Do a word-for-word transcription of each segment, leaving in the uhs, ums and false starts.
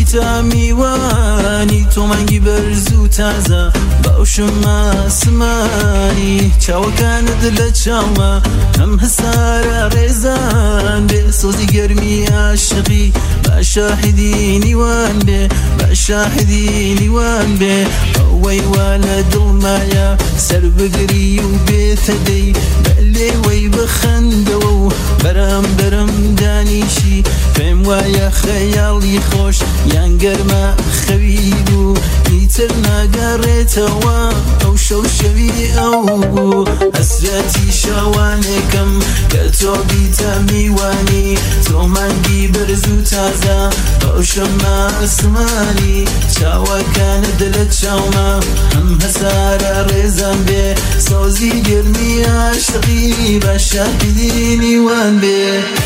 بیتا میوانی تۆ مانگی بەرز و تازە بەوشم ئاسمانی چاوەکانت لە چاومە هەم هەسارە ڕێزان بێ سۆزی گەرمی عاشقی بە شاهدی نیوان بێ بە شاهدی نیوان بێ ئەوەی وا لە دڵمایە سەر بگری و بێتە دەی بە لێوەی بخەندەوە و بەرەم بەرەم دانیشی پێم وایە خەیاڵی خۆش یان گەرمە خەوی بوو ئیتر ناگەڕێتەوە ئەو شەو شەوی ئەو بوو هەسرەتی شەوانێکم کە تۆ بیتە میوانی تۆ مانگی بەرز و تازە بەوشم ئاسمانی چاوەکانت لە چاومە هەم هەسارە ڕێزان بێ سۆزی گەرمی عاشقی بە شاهدی نیوان بێ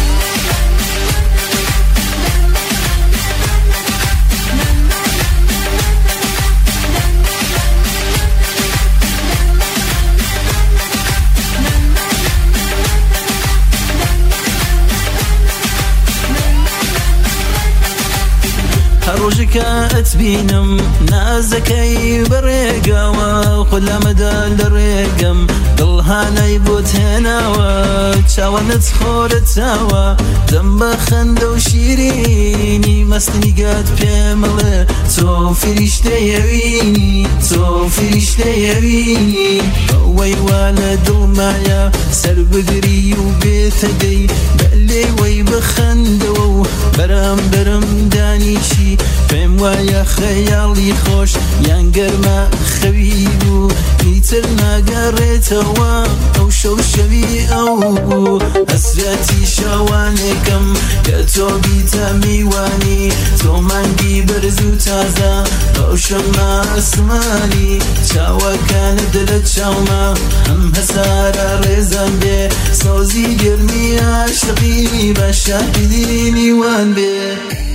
ڕۆژێکە ئەتبینم نازەکەی بەڕێگاوە خۆت لامەدا لە ڕێگەم دڵهانەی بۆت هێناوە چاوەنت خۆرە چاوە دەم بە خەندە و شیرینی مەستنیگات پێمەڵێ تۆ فریشتەیەوینی تۆ فریشتەیەوینی ئەوەی وا لە دڵمایە سەر بگری و بێتە دەی بە لێوەی بخەندەوە و بەرەم بەرەم دانیشی پێم وایە خەیاڵی خۆش یان گەرمە خەوی بوو ئیتر ناگەڕێتەوە ئەو شەو شەوی ئەو بوو هەسرەتی شەوانێکم کە تۆ بیتە میوانی تۆ مانگی بەرز و تازە بەوشم ئاسمانی چاوەکانت لە چاومە هەم هەسارە ڕێزان بێ سۆزی گەرمی عاشقی بە شاهدی نیوان بێ